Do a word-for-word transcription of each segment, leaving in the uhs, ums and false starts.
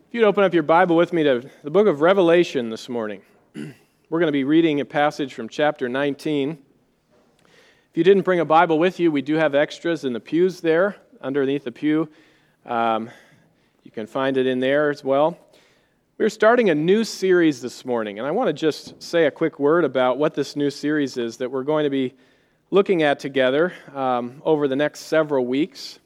If you'd open up your Bible with me to the book of Revelation this morning. We're going to be reading a passage from chapter nineteen. If you didn't bring a Bible with you, we do have extras in the pews there, underneath the pew. Um, you can find it in there as well. We're starting a new series this morning, and I want to just say a quick word about what this new series is that we're going to be looking at together um, over the next several weeks.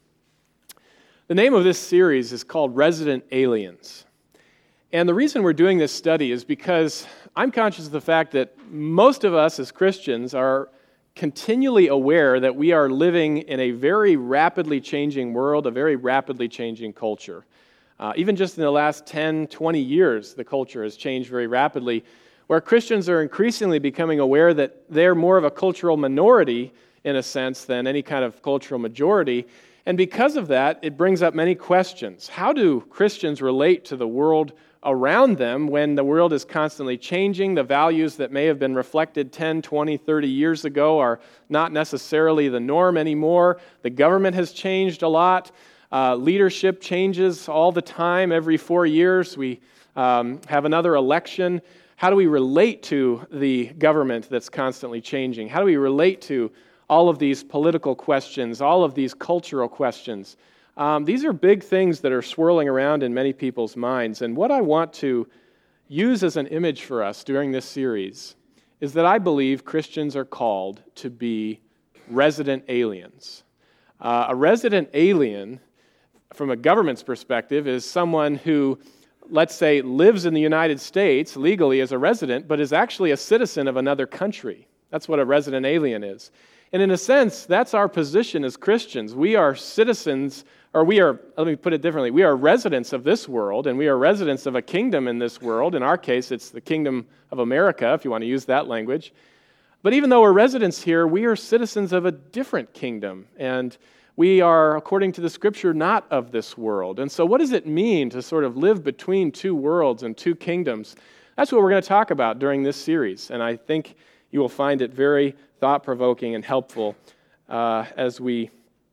The name of this series is called Resident Aliens. And the reason we're doing this study is because I'm conscious of the fact that most of us as Christians are continually aware that we are living in a very rapidly changing world, a very rapidly changing culture. Uh, even just in the last ten, twenty years, the culture has changed very rapidly, where Christians are increasingly becoming aware that they're more of a cultural minority, in a sense, than any kind of cultural majority. And because of that, it brings up many questions. How do Christians relate to the world around them when the world is constantly changing? The values that may have been reflected ten, twenty, thirty years ago are not necessarily the norm anymore. The government has changed a lot. Uh, leadership changes all the time. Every four years we um, have another election. How do we relate to the government that's constantly changing? How do we relate to all of these political questions, all of these cultural questions? Um, these are big things that are swirling around in many people's minds. And what I want to use as an image for us during this series is that I believe Christians are called to be resident aliens. Uh, a resident alien, from a government's perspective, is someone who, let's say, lives in the United States legally as a resident, but is actually a citizen of another country. That's what a resident alien is. And in a sense, that's our position as Christians. We are citizens, or we are, let me put it differently, we are residents of this world, and we are residents of a kingdom in this world. In our case, it's the kingdom of America, if you want to use that language. But even though we're residents here, we are citizens of a different kingdom, and we are, according to the Scripture, not of this world. And so what does it mean to sort of live between two worlds and two kingdoms? That's what we're going to talk about during this series, and I think you will find it very thought-provoking and helpful uh, as we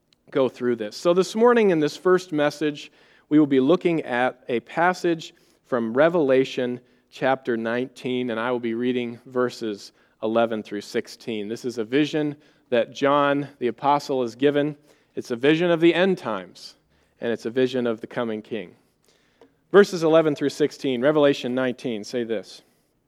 go through this. So this morning in this first message, we will be looking at a passage from Revelation chapter nineteen, and I will be reading verses eleven through sixteen. This is a vision that John the Apostle is given. It's a vision of the end times, and it's a vision of the coming King. Verses eleven through sixteen, Revelation nineteen, say this.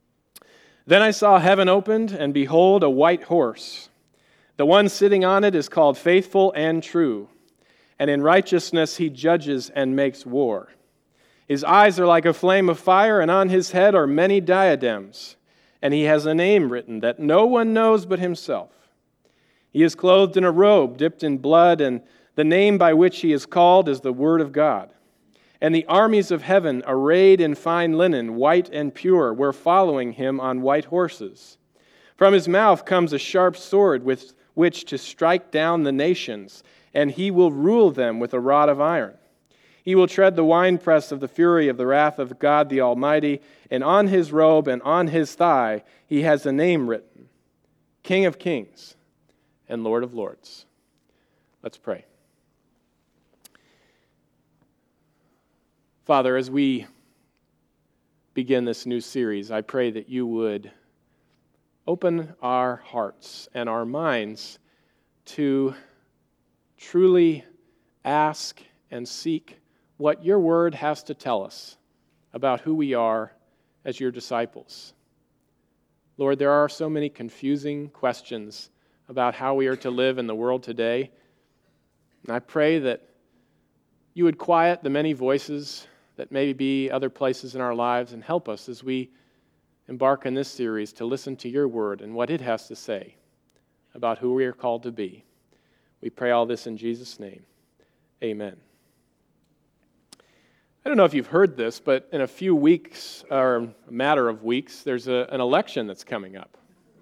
Then I saw heaven opened, and behold, a white horse. The one sitting on it is called Faithful and True, and in righteousness he judges and makes war. His eyes are like a flame of fire, and on his head are many diadems, and he has a name written that no one knows but himself. He is clothed in a robe dipped in blood, and the name by which he is called is the Word of God. And the armies of heaven, arrayed in fine linen, white and pure, were following him on white horses. From his mouth comes a sharp sword with which to strike down the nations, and he will rule them with a rod of iron. He will tread the winepress of the fury of the wrath of God the Almighty, and on his robe and on his thigh he has a name written, King of Kings and Lord of Lords. Let's pray. Father, as we begin this new series, I pray that you would open our hearts and our minds to truly ask and seek what your word has to tell us about who we are as your disciples. Lord, there are so many confusing questions about how we are to live in the world today. And I pray that you would quiet the many voices that may be other places in our lives and help us as we embark on this series to listen to your word and what it has to say about who we are called to be. We pray all this in Jesus' name. Amen. I don't know if you've heard this, but in a few weeks, or a matter of weeks, there's a, an election that's coming up.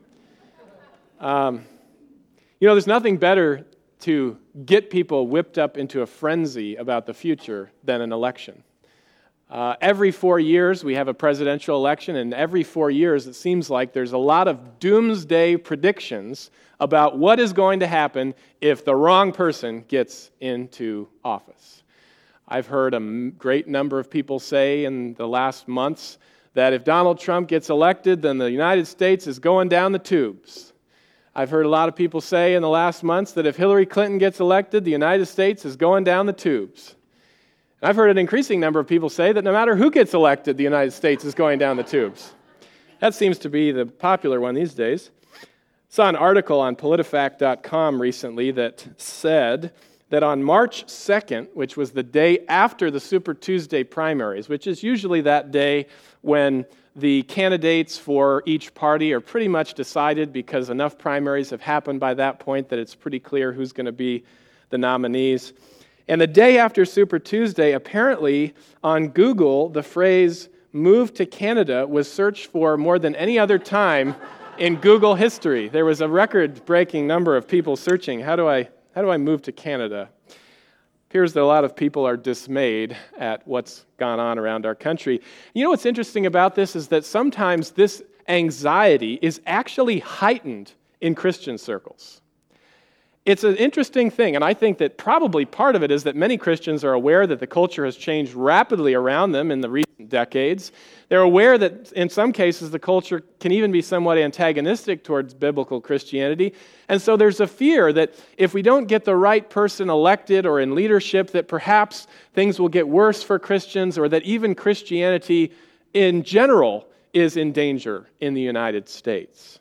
Um, you know, there's nothing better to get people whipped up into a frenzy about the future than an election. Uh, every four years, we have a presidential election, and every four years, it seems like there's a lot of doomsday predictions about what is going to happen if the wrong person gets into office. I've heard a m- great number of people say in the last months that if Donald Trump gets elected, then the United States is going down the tubes. I've heard a lot of people say in the last months that if Hillary Clinton gets elected, the United States is going down the tubes. And I've heard an increasing number of people say that no matter who gets elected, the United States is going down the tubes. That seems to be the popular one these days. I saw an article on PolitiFact dot com recently that said that on March second, which was the day after the Super Tuesday primaries, which is usually that day when the candidates for each party are pretty much decided because enough primaries have happened by that point that it's pretty clear who's going to be the nominees. And the day after Super Tuesday, apparently on Google, the phrase "move to Canada" was searched for more than any other time in Google history. There was a record-breaking number of people searching, how do I how do I move to Canada? Appears that a lot of people are dismayed at what's gone on around our country. You know what's interesting about this is that sometimes this anxiety is actually heightened in Christian circles. It's an interesting thing, and I think that probably part of it is that many Christians are aware that the culture has changed rapidly around them in the recent decades. They're aware that in some cases the culture can even be somewhat antagonistic towards biblical Christianity, and so there's a fear that if we don't get the right person elected or in leadership, that perhaps things will get worse for Christians, or that even Christianity in general is in danger in the United States.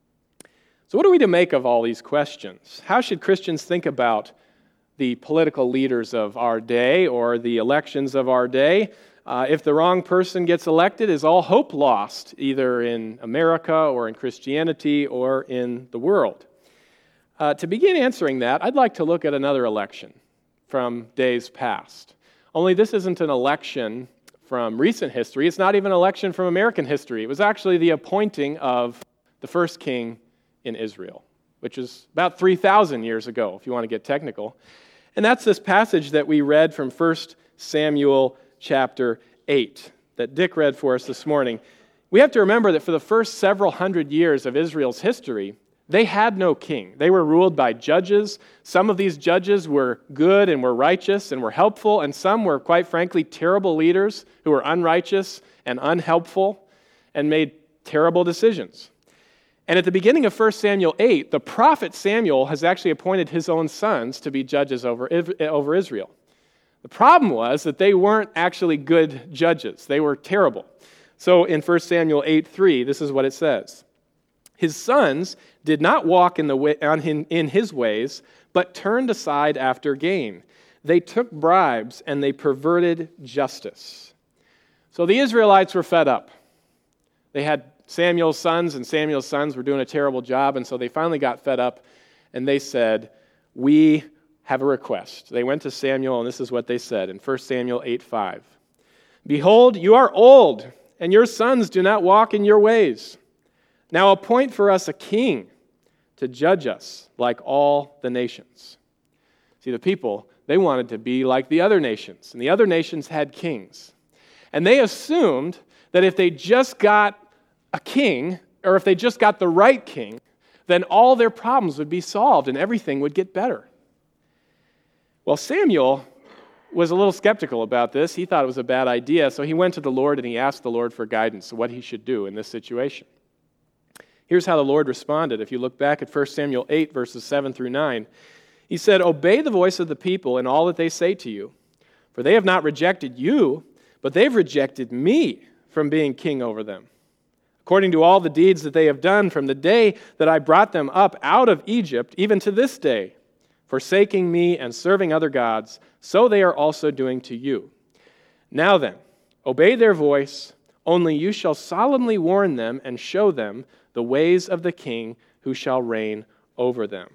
So what are we to make of all these questions? How should Christians think about the political leaders of our day or the elections of our day? Uh, if the wrong person gets elected, is all hope lost, either in America or in Christianity or in the world? Uh, to begin answering that, I'd like to look at another election from days past. Only this isn't an election from recent history. It's not even an election from American history. It was actually the appointing of the first king in Israel, which is about three thousand years ago, if you want to get technical. And that's this passage that we read from First Samuel chapter eight, that Dick read for us this morning. We have to remember that for the first several hundred years of Israel's history, they had no king. They were ruled by judges. Some of these judges were good and were righteous and were helpful, and some were, quite frankly, terrible leaders who were unrighteous and unhelpful and made terrible decisions. And at the beginning of First Samuel eight, the prophet Samuel has actually appointed his own sons to be judges over, over Israel. The problem was that they weren't actually good judges. They were terrible. So in First Samuel eight three, this is what it says. His sons did not walk in, the way, on him, in his ways, but turned aside after gain. They took bribes and they perverted justice. So the Israelites were fed up. They had Samuel's sons, and Samuel's sons were doing a terrible job, and so they finally got fed up, and they said, we have a request. They went to Samuel, and this is what they said in First Samuel eight five. Behold, you are old, and your sons do not walk in your ways. Now appoint for us a king to judge us like all the nations. See, the people, they wanted to be like the other nations, and the other nations had kings. And they assumed that if they just got a king, or if they just got the right king, then all their problems would be solved and everything would get better. Well, Samuel was a little skeptical about this. He thought it was a bad idea, so he went to the Lord and he asked the Lord for guidance on what he should do in this situation. Here's how the Lord responded. If you look back at First Samuel eight, verses seven through nine, he said, obey the voice of the people in all that they say to you, for they have not rejected you, but they've rejected me from being king over them. According to all the deeds that they have done from the day that I brought them up out of Egypt, even to this day, forsaking me and serving other gods, so they are also doing to you. Now then, obey their voice, only you shall solemnly warn them and show them the ways of the king who shall reign over them.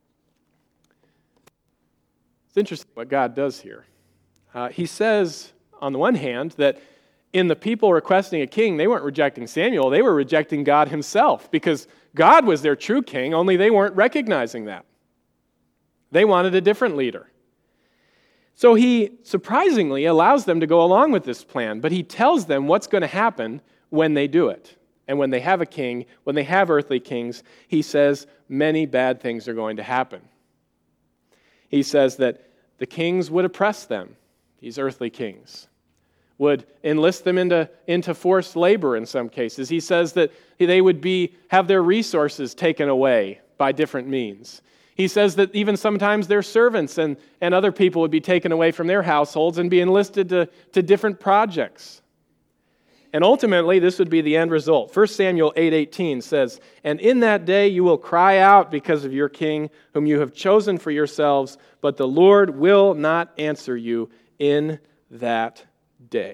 It's interesting what God does here. Uh, he says, on the one hand, that in the people requesting a king, they weren't rejecting Samuel, they were rejecting God himself, because God was their true king, only they weren't recognizing that. They wanted a different leader. So he surprisingly allows them to go along with this plan, but he tells them what's going to happen when they do it. And when they have a king, when they have earthly kings, he says many bad things are going to happen. He says that the kings would oppress them. these earthly kings, would enlist them into, into forced labor in some cases. He says that they would be have their resources taken away by different means. He says that even sometimes their servants and, and other people would be taken away from their households and be enlisted to, to different projects. And ultimately, this would be the end result. First Samuel eight eighteen says, "And in that day you will cry out because of your king, whom you have chosen for yourselves, but the Lord will not answer you in that day."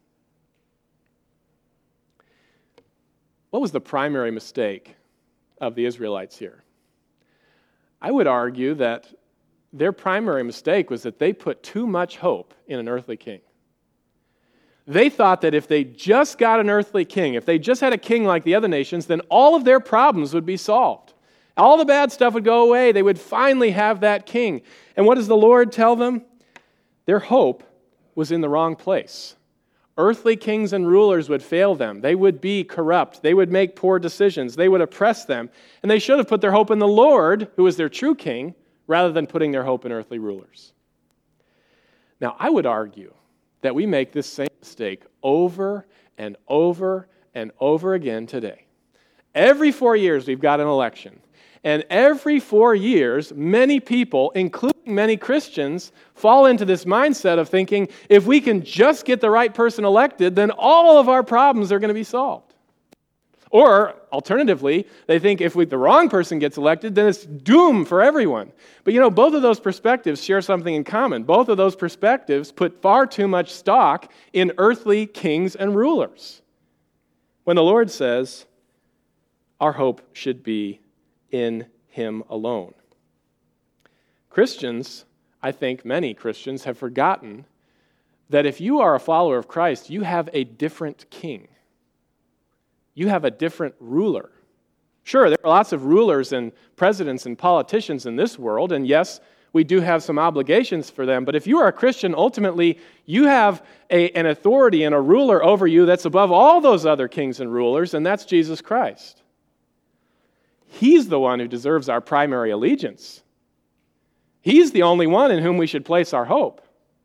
What was the primary mistake of the Israelites here? I would argue that their primary mistake was that they put too much hope in an earthly king. They thought that if they just got an earthly king, if they just had a king like the other nations, then all of their problems would be solved. All the bad stuff would go away. They would finally have that king. And what does the Lord tell them? Their hope was in the wrong place. Earthly kings and rulers would fail them. They would be corrupt. They would make poor decisions. They would oppress them. And they should have put their hope in the Lord, who is their true king, rather than putting their hope in earthly rulers. Now, I would argue that we make this same mistake over and over and over again today. Every four years, we've got an election. And every four years, many people, including many Christians, fall into this mindset of thinking, if we can just get the right person elected, then all of our problems are going to be solved. Or, alternatively, they think if we, the wrong person gets elected, then it's doom for everyone. But you know, both of those perspectives share something in common. Both of those perspectives put far too much stock in earthly kings and rulers. When the Lord says, our hope should be in Him alone. Christians, I think many Christians, have forgotten that if you are a follower of Christ, you have a different king. You have a different ruler. Sure, there are lots of rulers and presidents and politicians in this world, and yes, we do have some obligations for them, but if you are a Christian, ultimately, you have a, an authority and a ruler over you that's above all those other kings and rulers, and that's Jesus Christ. He's the one who deserves our primary allegiance. He's the only one in whom we should place our hope.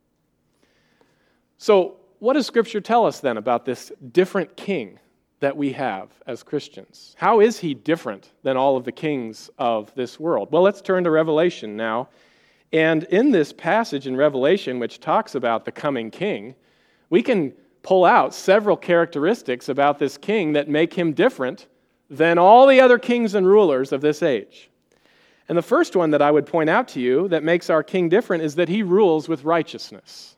So, what does Scripture tell us then about this different king that we have as Christians? How is he different than all of the kings of this world? Well, let's turn to Revelation now. And in this passage in Revelation, which talks about the coming king, we can pull out several characteristics about this king that make him different than all the other kings and rulers of this age. And the first one that I would point out to you that makes our king different is that he rules with righteousness.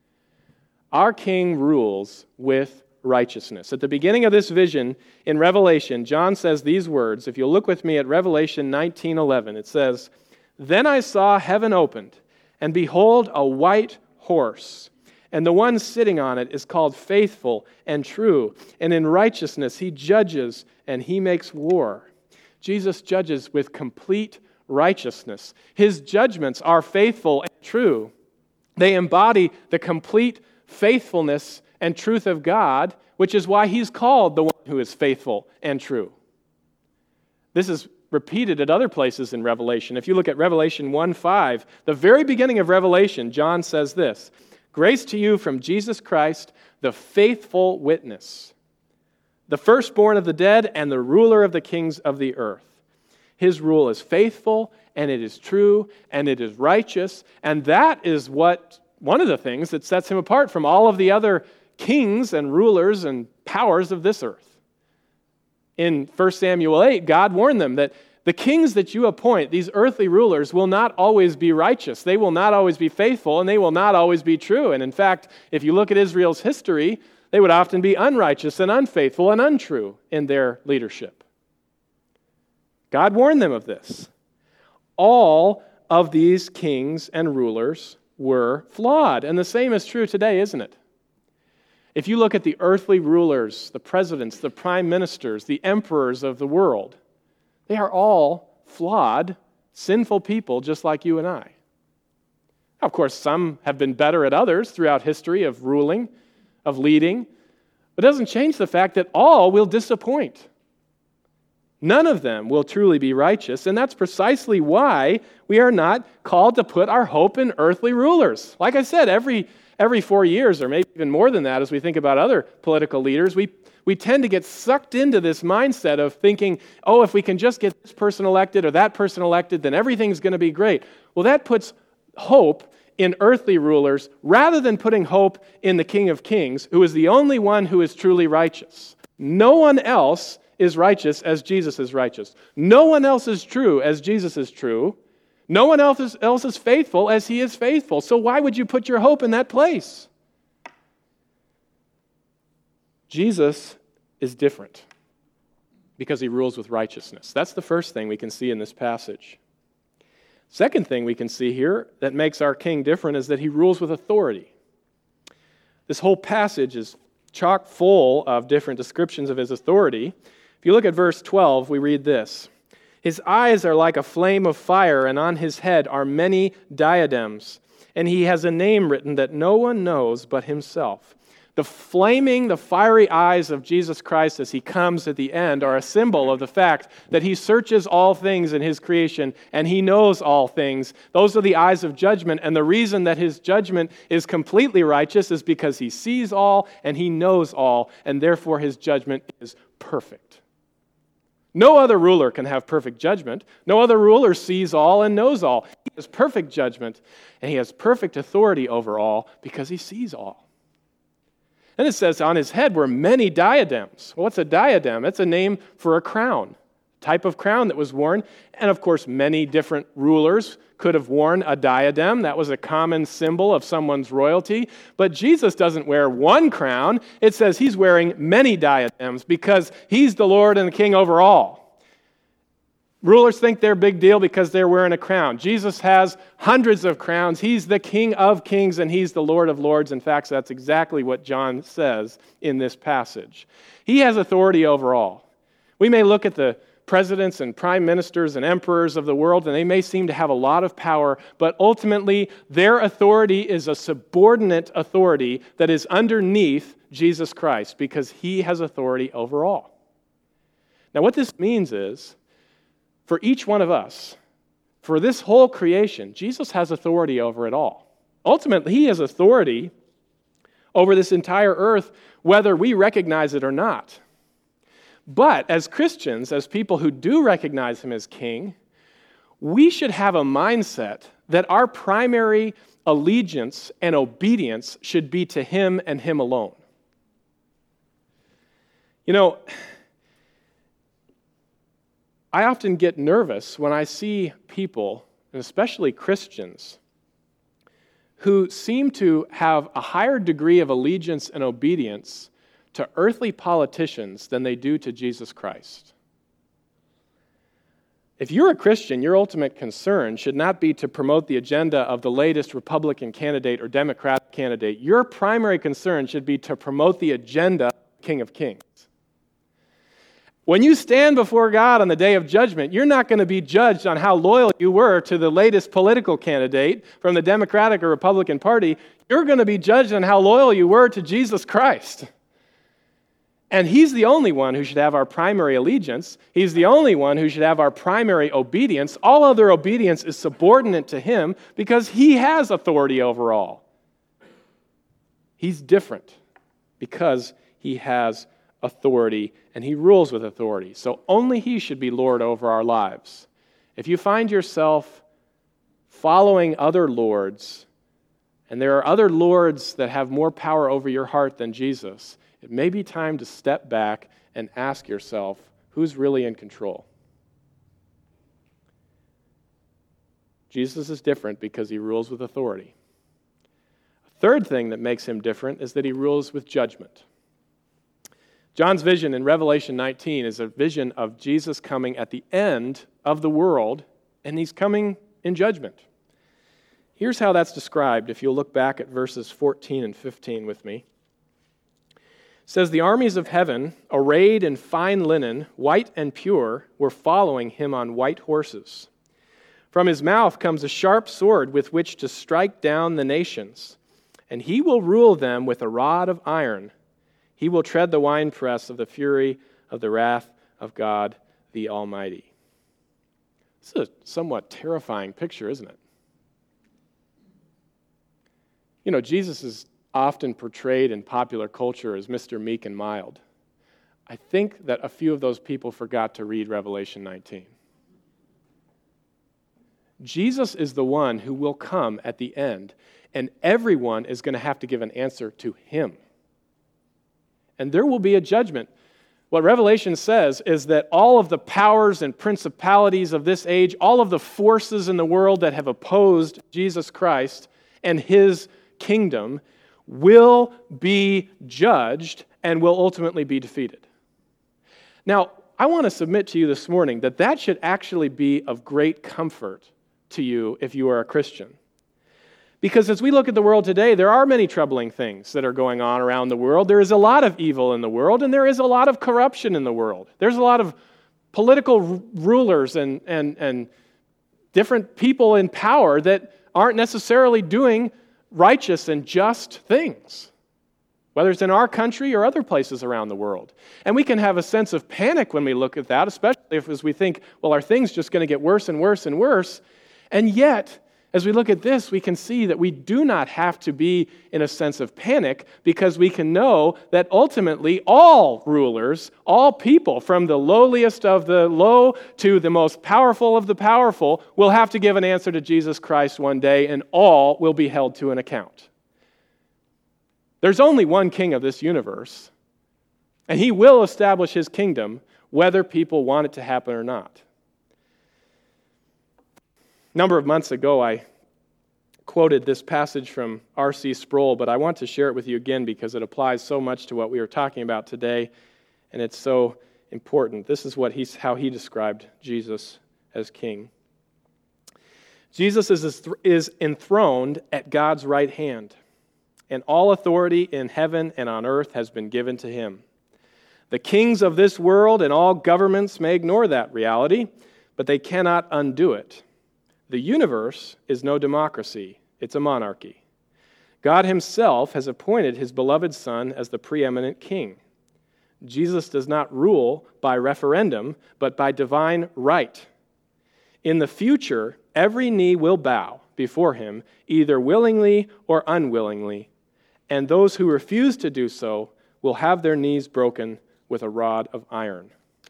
Our king rules with righteousness. At the beginning of this vision in Revelation, John says these words. If you'll look with me at Revelation nineteen eleven, it says, "Then I saw heaven opened, and behold, a white horse. And the one sitting on it is called Faithful and True. And in righteousness he judges and he makes war." Jesus judges with complete righteousness. His judgments are faithful and true. They embody the complete faithfulness and truth of God, which is why he's called the one who is faithful and true. This is repeated at other places in Revelation. If you look at Revelation one five, the very beginning of Revelation, John says this, "Grace to you from Jesus Christ, the faithful witness, the firstborn of the dead and the ruler of the kings of the earth. His rule is faithful, and it is true, and it is righteous." And that is what one of the things that sets him apart from all of the other kings and rulers and powers of this earth. In First Samuel eight, God warned them that the kings that you appoint, these earthly rulers, will not always be righteous. They will not always be faithful, and they will not always be true. And in fact, if you look at Israel's history, they would often be unrighteous and unfaithful and untrue in their leadership. God warned them of this. All of these kings and rulers were flawed. And the same is true today, isn't it? If you look at the earthly rulers, the presidents, the prime ministers, the emperors of the world, they are all flawed, sinful people just like you and I. Of course, some have been better at others throughout history of ruling, of leading, but it doesn't change the fact that all will disappoint. None of them will truly be righteous, and that's precisely why we are not called to put our hope in earthly rulers. Like I said, every, every four years, or maybe even more than that, as we think about other political leaders, we, we tend to get sucked into this mindset of thinking, oh, if we can just get this person elected or that person elected, then everything's going to be great. Well, that puts hope in earthly rulers rather than putting hope in the King of Kings, who is the only one who is truly righteous. No one else is righteous as Jesus is righteous. No one else is true as Jesus is true. No one else is, else is faithful as he is faithful. So why would you put your hope in that place? Jesus is different because he rules with righteousness. That's the first thing we can see in this passage. Second thing we can see here that makes our king different is that he rules with authority. This whole passage is chock full of different descriptions of his authority. If you look at verse twelve, we read this. His eyes are like a flame of fire, and on his head are many diadems. And he has a name written that no one knows but himself. The flaming, the fiery eyes of Jesus Christ as he comes at the end are a symbol of the fact that he searches all things in his creation and he knows all things. Those are the eyes of judgment, and the reason that his judgment is completely righteous is because he sees all and he knows all, and therefore his judgment is perfect. No other ruler can have perfect judgment. No other ruler sees all and knows all. He has perfect judgment, and he has perfect authority over all because he sees all. And it says on his head were many diadems. Well, what's a diadem? It's a name for a crown, type of crown that was worn. And of course, many different rulers could have worn a diadem. That was a common symbol of someone's royalty. But Jesus doesn't wear one crown. It says he's wearing many diadems because he's the Lord and the King over all. Rulers think they're a big deal because they're wearing a crown. Jesus has hundreds of crowns. He's the King of kings and he's the Lord of lords. In fact, that's exactly what John says in this passage. He has authority over all. We may look at the presidents and prime ministers and emperors of the world, and they may seem to have a lot of power, but ultimately their authority is a subordinate authority that is underneath Jesus Christ because he has authority over all. Now what this means is, for each one of us, for this whole creation, Jesus has authority over it all. Ultimately, he has authority over this entire earth, whether we recognize it or not. But as Christians, as people who do recognize him as king, we should have a mindset that our primary allegiance and obedience should be to him and him alone. You know, I often get nervous when I see people, and especially Christians, who seem to have a higher degree of allegiance and obedience to earthly politicians than they do to Jesus Christ. If you're a Christian, your ultimate concern should not be to promote the agenda of the latest Republican candidate or Democratic candidate. Your primary concern should be to promote the agenda of the King of Kings. When you stand before God on the day of judgment, you're not going to be judged on how loyal you were to the latest political candidate from the Democratic or Republican Party. You're going to be judged on how loyal you were to Jesus Christ. And he's the only one who should have our primary allegiance. He's the only one who should have our primary obedience. All other obedience is subordinate to him because he has authority over all. He's different because he has authority and he rules with authority. So only he should be Lord over our lives. If you find yourself following other lords, and there are other lords that have more power over your heart than Jesus, it may be time to step back and ask yourself, who's really in control? Jesus is different because he rules with authority. A third thing that makes him different is that he rules with judgment. John's vision in Revelation nineteen is a vision of Jesus coming at the end of the world, and he's coming in judgment. Here's how that's described if you'll look back at verses fourteen and fifteen with me. It says, the armies of heaven, arrayed in fine linen, white and pure, were following him on white horses. From his mouth comes a sharp sword with which to strike down the nations, and he will rule them with a rod of iron. He will tread the winepress of the fury of the wrath of God the Almighty. This is a somewhat terrifying picture, isn't it? You know, Jesus is often portrayed in popular culture as Mister Meek and Mild. I think that a few of those people forgot to read Revelation nineteen. Jesus is the one who will come at the end, and everyone is going to have to give an answer to him. And there will be a judgment. What Revelation says is that all of the powers and principalities of this age, all of the forces in the world that have opposed Jesus Christ and his kingdom, will be judged and will ultimately be defeated. Now, I want to submit to you this morning that that should actually be of great comfort to you if you are a Christian. Because as we look at the world today, there are many troubling things that are going on around the world. There is a lot of evil in the world, and there is a lot of corruption in the world. There's a lot of political r- rulers and, and, and different people in power that aren't necessarily doing righteous and just things, whether it's in our country or other places around the world. And we can have a sense of panic when we look at that, especially if as we think, well, are things just going to get worse and worse and worse? And yet, as we look at this, we can see that we do not have to be in a sense of panic, because we can know that ultimately all rulers, all people, from the lowliest of the low to the most powerful of the powerful, will have to give an answer to Jesus Christ one day, and all will be held to an account. There's only one king of this universe, and he will establish his kingdom whether people want it to happen or not. A number of months ago, I quoted this passage from R C Sproul, but I want to share it with you again because it applies so much to what we are talking about today, and it's so important. This is what he's, how he described Jesus as king. Jesus is, is enthroned at God's right hand, and all authority in heaven and on earth has been given to him. The kings of this world and all governments may ignore that reality, but they cannot undo it. The universe is no democracy, it's a monarchy. God himself has appointed his beloved Son as the preeminent king. Jesus does not rule by referendum, but by divine right. In the future, every knee will bow before him, either willingly or unwillingly, and those who refuse to do so will have their knees broken with a rod of iron.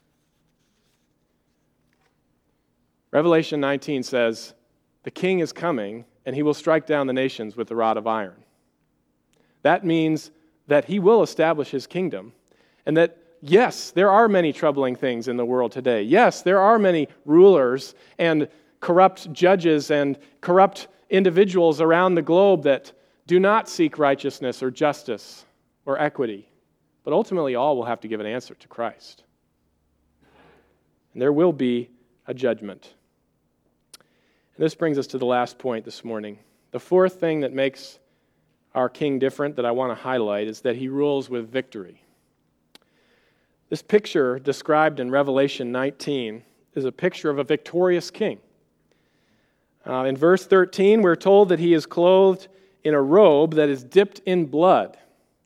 Revelation nineteen says, the king is coming, and he will strike down the nations with the rod of iron. That means that he will establish his kingdom, and that, yes, there are many troubling things in the world today. Yes, there are many rulers and corrupt judges and corrupt individuals around the globe that do not seek righteousness or justice or equity. But ultimately, all will have to give an answer to Christ. And there will be a judgment. And this brings us to the last point this morning. The fourth thing that makes our king different that I want to highlight is that he rules with victory. This picture described in Revelation nineteen is a picture of a victorious king. Uh, in verse thirteen, we're told that he is clothed in a robe that is dipped in blood,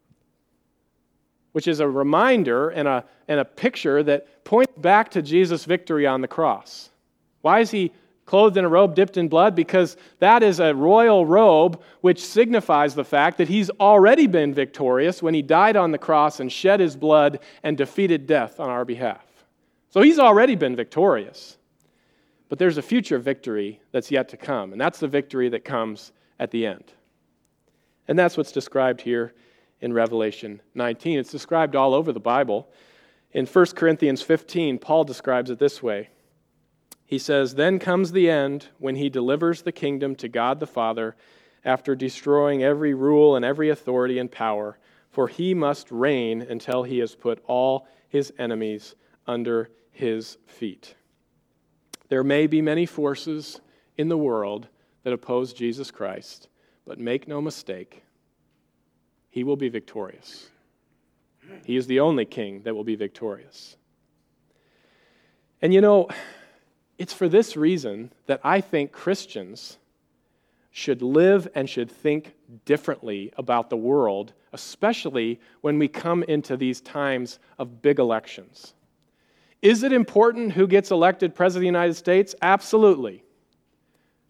which is a reminder and a, and a picture that points back to Jesus' victory on the cross. Why is he clothed in a robe dipped in blood? Because that is a royal robe which signifies the fact that he's already been victorious when he died on the cross and shed his blood and defeated death on our behalf. So he's already been victorious. But there's a future victory that's yet to come, and that's the victory that comes at the end. And that's what's described here in Revelation nineteen. It's described all over the Bible. In First Corinthians fifteen, Paul describes it this way. He says, "Then comes the end when he delivers the kingdom to God the Father after destroying every rule and every authority and power, for he must reign until he has put all his enemies under his feet." There may be many forces in the world that oppose Jesus Christ, but make no mistake, he will be victorious. He is the only king that will be victorious. And you know, it's for this reason that I think Christians should live and should think differently about the world, especially when we come into these times of big elections. Is it important who gets elected President of the United States? Absolutely.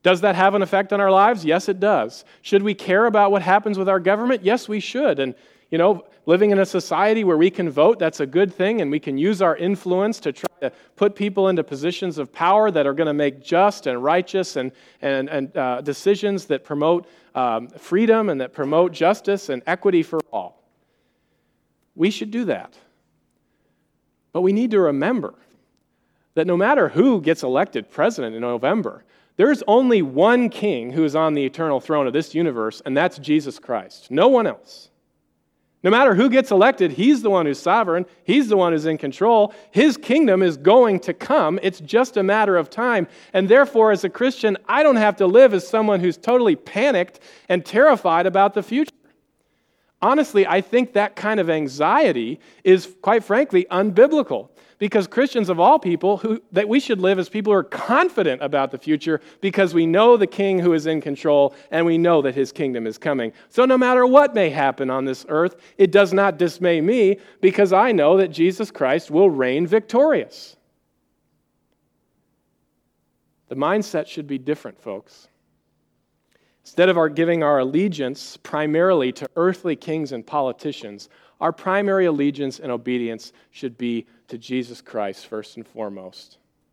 Does that have an effect on our lives? Yes, it does. Should we care about what happens with our government? Yes, we should. And, you know, living in a society where we can vote, that's a good thing, and we can use our influence to try to put people into positions of power that are going to make just and righteous and, and, and uh, decisions that promote um, freedom and that promote justice and equity for all. We should do that. But we need to remember that no matter who gets elected president in November, there's only one king who is on the eternal throne of this universe, and that's Jesus Christ. No one else. No matter who gets elected, he's the one who's sovereign. He's the one who's in control. His kingdom is going to come. It's just a matter of time. And therefore, as a Christian, I don't have to live as someone who's totally panicked and terrified about the future. Honestly, I think that kind of anxiety is, quite frankly, unbiblical. Because Christians of all people, who that we should live as people who are confident about the future because we know the King who is in control and we know that his kingdom is coming. So no matter what may happen on this earth, it does not dismay me because I know that Jesus Christ will reign victorious. The mindset should be different, folks. Instead of our giving our allegiance primarily to earthly kings and politicians, our primary allegiance and obedience should be to Jesus Christ first and foremost.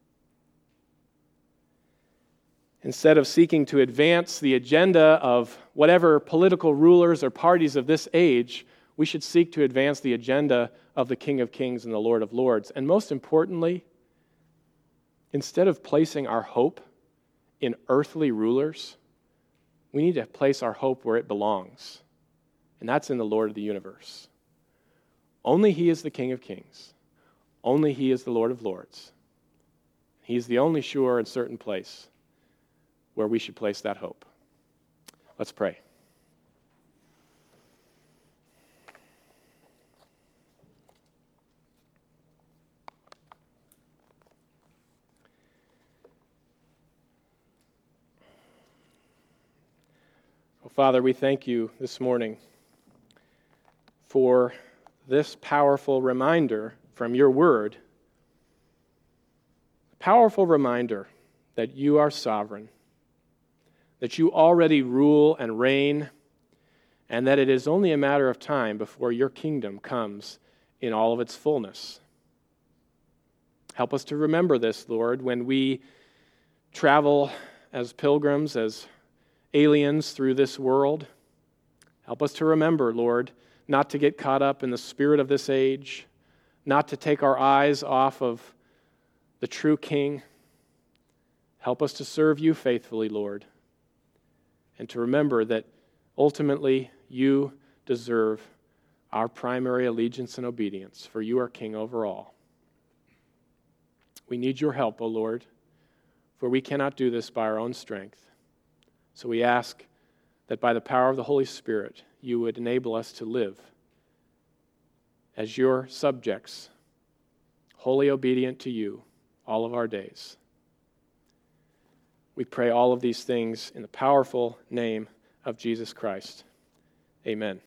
Instead of seeking to advance the agenda of whatever political rulers or parties of this age, we should seek to advance the agenda of the King of Kings and the Lord of Lords. And most importantly, instead of placing our hope in earthly rulers, we need to place our hope where it belongs, and that's in the Lord of the universe. Only He is the King of Kings. Only He is the Lord of Lords. He's the only sure and certain place where we should place that hope. Let's pray. Oh, Father, we thank you this morning for this powerful reminder from your word, a powerful reminder that you are sovereign, that you already rule and reign, and that it is only a matter of time before your kingdom comes in all of its fullness. Help us to remember this, Lord, when we travel as pilgrims, as aliens through this world. Help us to remember, Lord, not to get caught up in the spirit of this age, not to take our eyes off of the true King. Help us to serve you faithfully, Lord, and to remember that ultimately you deserve our primary allegiance and obedience, for you are King over all. We need your help, O Lord, for we cannot do this by our own strength. So we ask that by the power of the Holy Spirit, you would enable us to live as your subjects, wholly obedient to you all of our days. We pray all of these things in the powerful name of Jesus Christ. Amen.